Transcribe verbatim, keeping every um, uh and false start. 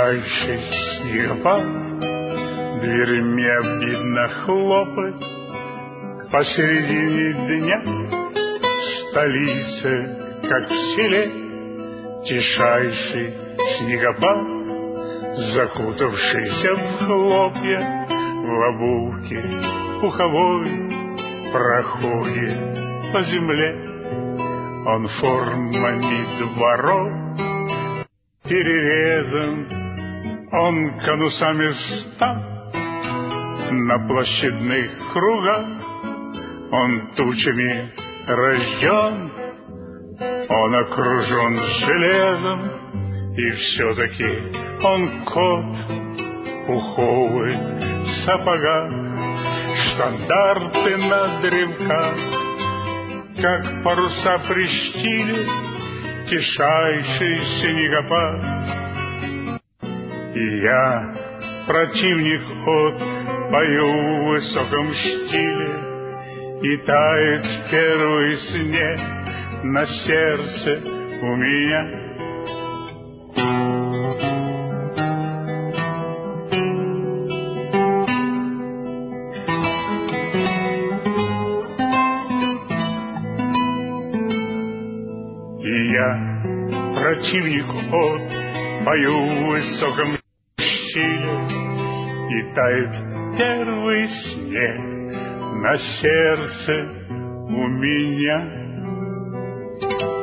Тишайший снегопад дверьми обидно хлопать. Посередине дня в столице, как в селе, тишайший снегопад, закутавшийся в хлопья, в обувке пуховой проходит по земле. Он формами дворов перерезан, он конусами стан на площадных кругах, он тучами рожден, он окружен железом, и все-таки он кот пуховый в сапогах, штандарты на древках, как паруса при штиле, тишайший снегопад. И я, противник от, пою в высоком штиле, и тает в первый снег на сердце у меня. И я, противник от, пою в высоком штиле, и тает первый снег на сердце у меня.